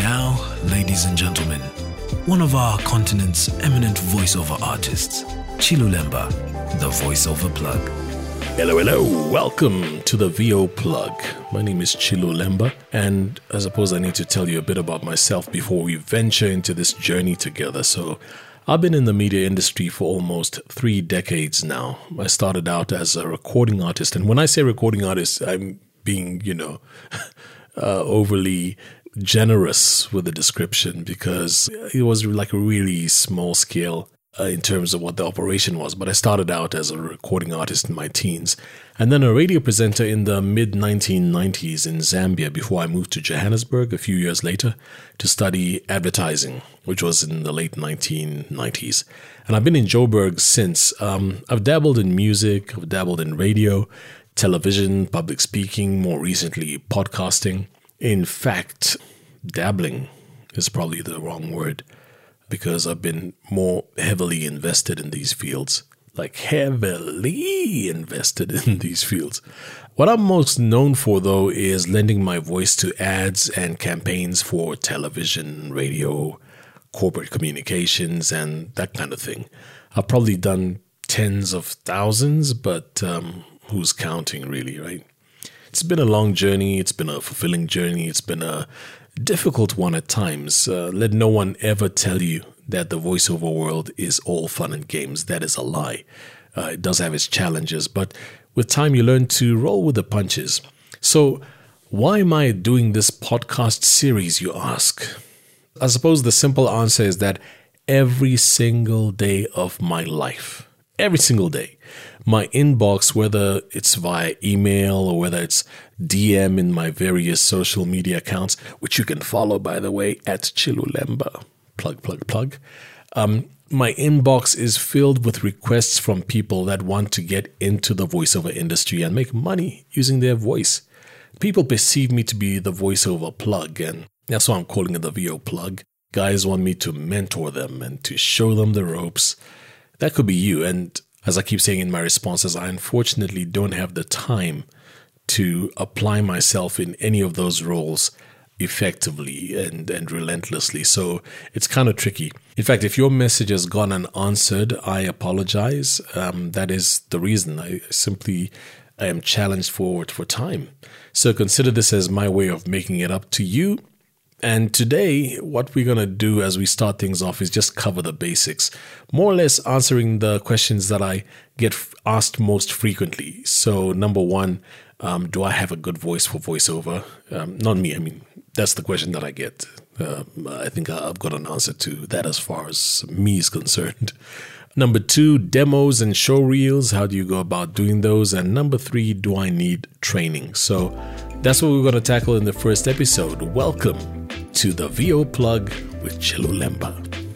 now, ladies and gentlemen, one of our continent's eminent voiceover artists, Chilo Lemba, the voiceover plug. Hello, welcome to the VO Plug. My name is Chilo Lemba, and I suppose I need to tell you a bit about myself before we venture into this journey together. So, I've been in the media industry for almost 3 decades now. I started out as a recording artist, and when I say recording artist, I'm being, overly generous with the description because it was like a really small scale in terms of what the operation was. But I started out as a recording artist in my teens and then a radio presenter in the mid-1990s in Zambia before I moved to Johannesburg a few years later to study advertising, which was in the late 1990s. And I've been in Joburg since. I've dabbled in music, I've dabbled in radio, television, public speaking, more recently podcasting. In fact, dabbling is probably the wrong word because I've been more heavily invested in these fields. Like heavily invested in these fields. What I'm most known for, though, is lending my voice to ads and campaigns for television, radio, corporate communications, and that kind of thing. I've probably done tens of thousands, but who's counting really, right? It's been a long journey. It's been a fulfilling journey. It's been a difficult one at times. Let no one ever tell you that the voiceover world is all fun and games. That is a lie. It does have its challenges, but with time you learn to roll with the punches. So why am I doing this podcast series, you ask? I suppose the simple answer is that every single day of my life, every single day, my inbox, whether it's via email or whether it's DM in my various social media accounts, which you can follow, by the way, at Chilo Lemba, plug. My inbox is filled with requests from people that want to get into the voiceover industry and make money using their voice. People perceive me to be the voiceover plug, and that's why I'm calling it the VO Plug. Guys want me to mentor them and to show them the ropes. That could be you, and as I keep saying in my responses, I unfortunately don't have the time to apply myself in any of those roles effectively and relentlessly. So it's kind of tricky. In fact, if your message has gone unanswered, I apologize. That is the reason. I simply am challenged for time. So consider this as my way of making it up to you. And today, what we're going to do as we start things off is just cover the basics, more or less answering the questions that I get asked most frequently. So number one, do I have a good voice for voiceover? Not me. I mean, that's the question that I get. I think I've got an answer to that as far as me is concerned. Number two, demos and show reels. How do you go about doing those? And number three, do I need training? So that's what we're going to tackle in the first episode. Welcome to the VO Plug with Chilo Lemba.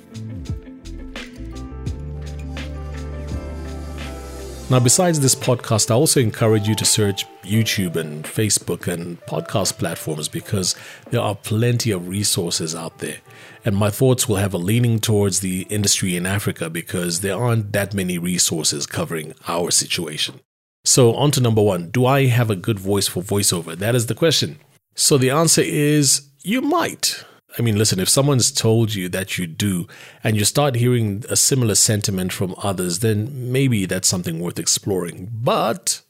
Now, besides this podcast, I also encourage you to search YouTube and Facebook and podcast platforms because there are plenty of resources out there. And my thoughts will have a leaning towards the industry in Africa because there aren't that many resources covering our situation. So on to number one, do I have a good voice for voiceover? That is the question. So the answer is you might. I mean, listen, if someone's told you that you do and you start hearing a similar sentiment from others, then maybe that's something worth exploring. But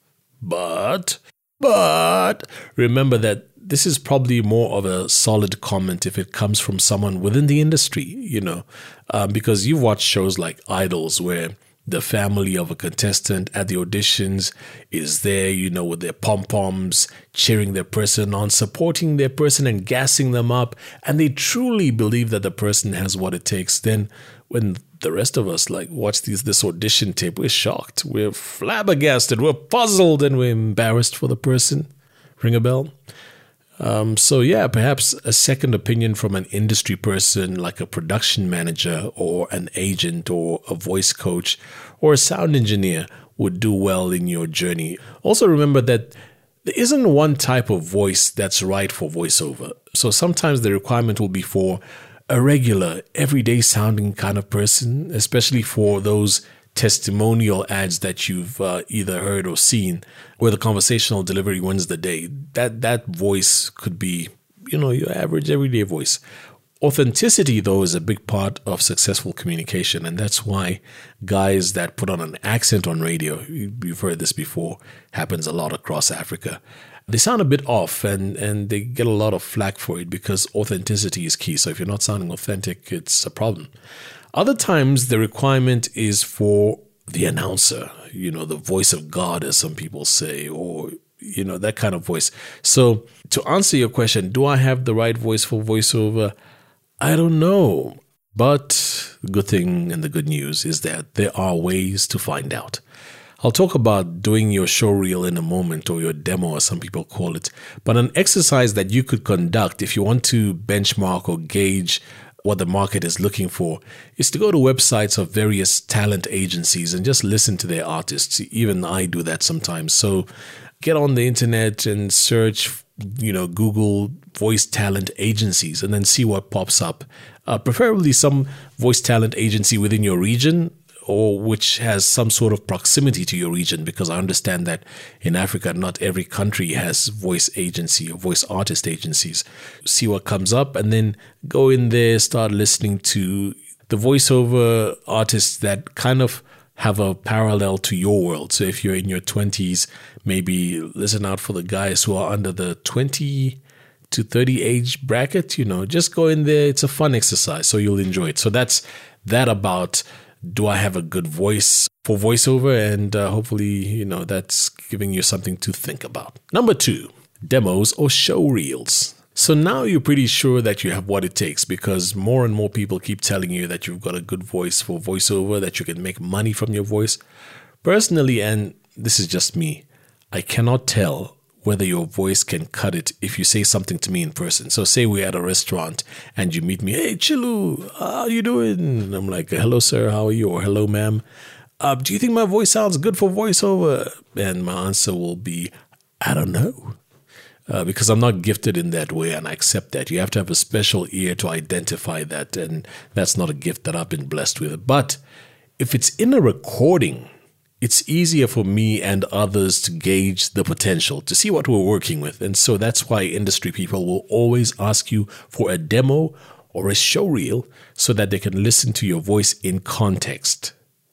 remember that this is probably more of a solid comment if it comes from someone within the industry, because you've watched shows like Idols where the family of a contestant at the auditions is there, with their pom-poms, cheering their person on, supporting their person and gassing them up. And they truly believe that the person has what it takes. Then when the rest of us watch this audition tape, we're shocked, we're flabbergasted, we're puzzled, and we're embarrassed for the person. Ring a bell? So yeah, perhaps a second opinion from an industry person like a production manager or an agent or a voice coach or a sound engineer would do well in your journey. Also remember that there isn't one type of voice that's right for voiceover. So sometimes the requirement will be for a regular, everyday sounding kind of person, especially for those testimonial ads that you've either heard or seen where the conversational delivery wins the day. That voice could be, your average everyday voice. Authenticity, though, is a big part of successful communication, and that's why guys that put on an accent on radio, you've heard this before, happens a lot across Africa. They sound a bit off, and they get a lot of flack for it because authenticity is key. So if you're not sounding authentic, it's a problem. Other times, the requirement is for the announcer, the voice of God, as some people say, or that kind of voice. So to answer your question, do I have the right voice for voiceover? I don't know. But the good thing and the good news is that there are ways to find out. I'll talk about doing your show reel in a moment, or your demo, as some people call it. But an exercise that you could conduct if you want to benchmark or gauge what the market is looking for is to go to websites of various talent agencies and just listen to their artists. Even I do that sometimes. So get on the internet and search, Google voice talent agencies and then see what pops up. Preferably some voice talent agency within your region, or which has some sort of proximity to your region, because I understand that in Africa, not every country has voice agency or voice artist agencies. See what comes up and then go in there, start listening to the voiceover artists that kind of have a parallel to your world. So if you're in your 20s, maybe listen out for the guys who are under the 20 to 30 age bracket, just go in there. It's a fun exercise, so you'll enjoy it. So that's that about, do I have a good voice for voiceover? And hopefully, that's giving you something to think about. Number 2, demos or show reels. So now you're pretty sure that you have what it takes, because more and more people keep telling you that you've got a good voice for voiceover, that you can make money from your voice. Personally, and this is just me, I cannot tell whether your voice can cut it if you say something to me in person. So say we're at a restaurant and you meet me, "Hey, Chilu, how you doing?" And I'm like, "Hello, sir, how are you?" Or "Hello, ma'am. Do you think my voice sounds good for voiceover?" And my answer will be, "I don't know." Because I'm not gifted in that way, and I accept that. You have to have a special ear to identify that, and that's not a gift that I've been blessed with. But if it's in a recording, it's easier for me and others to gauge the potential, to see what we're working with. And so that's why industry people will always ask you for a demo or a show reel so that they can listen to your voice in context.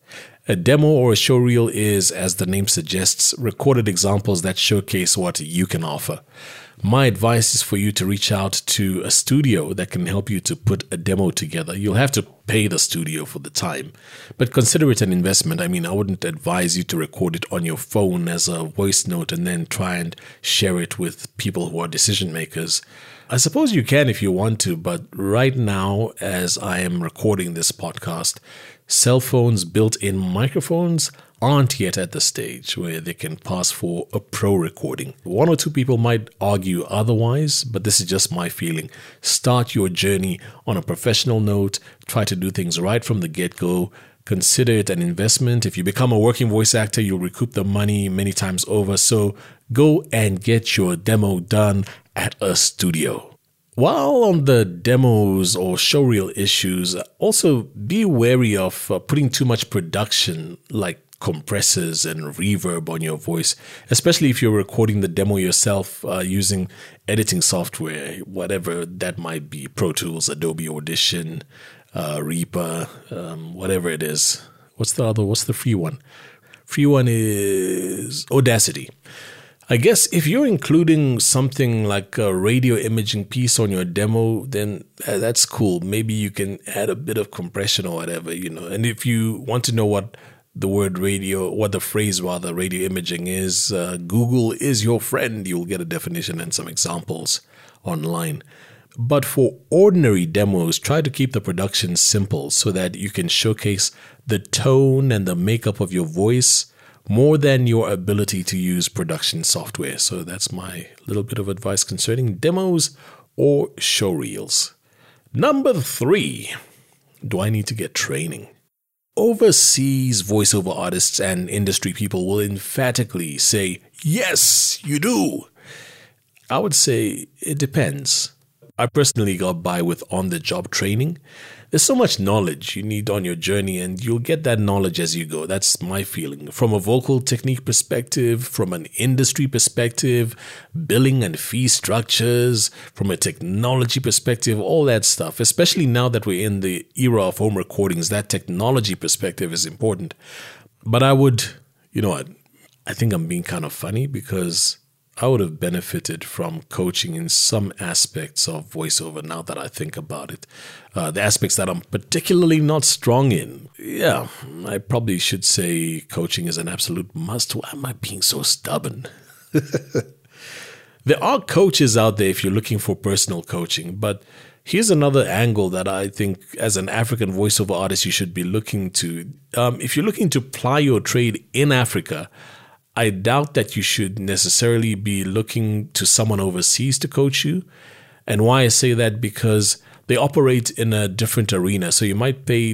A demo or a show reel is, as the name suggests, recorded examples that showcase what you can offer. My advice is for you to reach out to a studio that can help you to put a demo together. You'll have to pay the studio for the time, but consider it an investment. I wouldn't advise you to record it on your phone as a voice note and then try and share it with people who are decision makers. I suppose you can if you want to, but right now, as I am recording this podcast, cell phones' built-in microphones aren't yet at the stage where they can pass for a pro recording. One or two people might argue otherwise, but this is just my feeling. Start your journey on a professional note. Try to do things right from the get-go. Consider it an investment. If you become a working voice actor, you'll recoup the money many times over. So go and get your demo done at a studio. While on the demos or showreel issues, also be wary of putting too much production like compressors and reverb on your voice, especially if you're recording the demo yourself using editing software, whatever that might be, Pro Tools, Adobe Audition, Reaper, whatever it is. What's the free one? Free one is Audacity. I guess if you're including something like a radio imaging piece on your demo, then that's cool. Maybe you can add a bit of compression or whatever, And if you want to know what the phrase radio imaging is, Google is your friend. You'll get a definition and some examples online. But for ordinary demos, try to keep the production simple so that you can showcase the tone and the makeup of your voice more than your ability to use production software. So that's my little bit of advice concerning demos or show reels. Number 3, do I need to get training? Overseas voiceover artists and industry people will emphatically say, yes, you do. I would say it depends. I personally got by with on-the-job training. there's so much knowledge you need on your journey, and you'll get that knowledge as you go. That's my feeling. From a vocal technique perspective, from an industry perspective, billing and fee structures, from a technology perspective, all that stuff. Especially now that we're in the era of home recordings, that technology perspective is important. But I think I'm being kind of funny because I would have benefited from coaching in some aspects of voiceover now that I think about it. The aspects that I'm particularly not strong in. Yeah, I probably should say coaching is an absolute must. Why am I being so stubborn? There are coaches out there if you're looking for personal coaching, but here's another angle that I think as an African voiceover artist you should be looking to. If you're looking to ply your trade in Africa, I doubt that you should necessarily be looking to someone overseas to coach you. And why I say that, because they operate in a different arena. So you might pay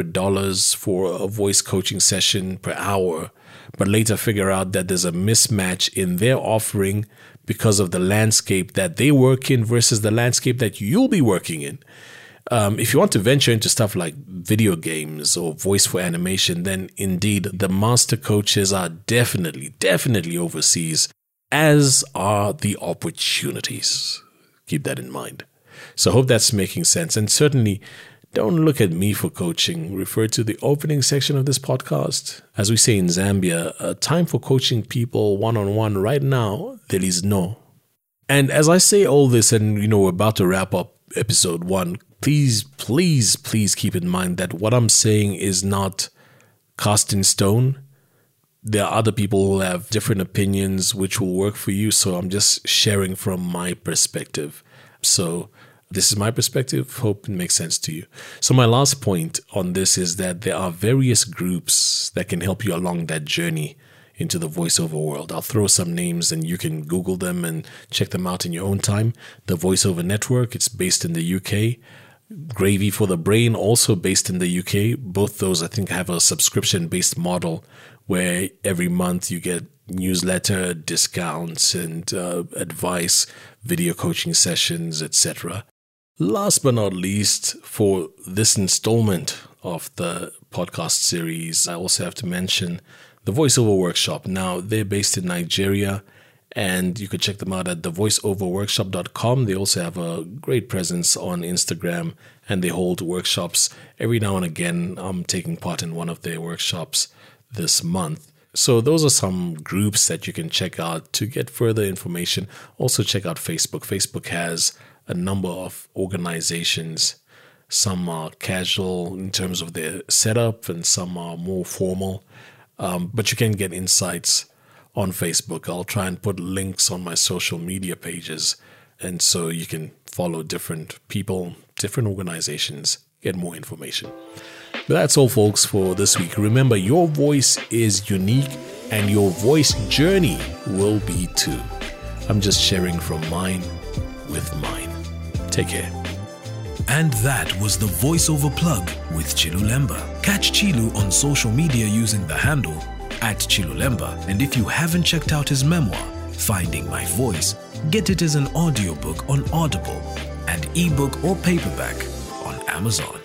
$200 for a voice coaching session per hour, but later figure out that there's a mismatch in their offering because of the landscape that they work in versus the landscape that you'll be working in. If you want to venture into stuff like video games or voice for animation, then indeed the master coaches are definitely overseas, as are the opportunities. Keep that in mind. So I hope that's making sense. And certainly don't look at me for coaching. Refer to the opening section of this podcast. As we say in Zambia, time for coaching people one-on-one right now, there is no. And as I say all this, and we're about to wrap up episode 1, please keep in mind that what I'm saying is not cast in stone. There are other people who have different opinions which will work for you. So I'm just sharing from my perspective. So this is my perspective. Hope it makes sense to you. So my last point on this is that there are various groups that can help you along that journey into the voiceover world. I'll throw some names and you can Google them and check them out in your own time. The Voiceover Network, it's based in the UK. Gravy for the Brain, also based in the UK. Both those, I think, have a subscription-based model where every month you get newsletter, discounts, and advice, video coaching sessions, etc. Last but not least, for this installment of the podcast series, I also have to mention the Voiceover Workshop. Now, they're based in Nigeria, and you could check them out at thevoiceoverworkshop.com. They also have a great presence on Instagram, and they hold workshops. Every now and again, I'm taking part in one of their workshops this month. So those are some groups that you can check out to get further information. Also check out Facebook. Facebook has a number of organizations. Some are casual in terms of their setup, and some are more formal. But you can get insights on Facebook. I'll try and put links on my social media pages, and so you can follow different people, different organizations, get more information. But that's all, folks, for this week. Remember, your voice is unique, and your voice journey will be too. I'm just sharing from mine with mine. Take care. And that was the Voiceover Plug with Chilulemba. Catch Chilu on social media using the handle @Chilulemba. And if you haven't checked out his memoir, Finding My Voice, get it as an audiobook on Audible and ebook or paperback on Amazon.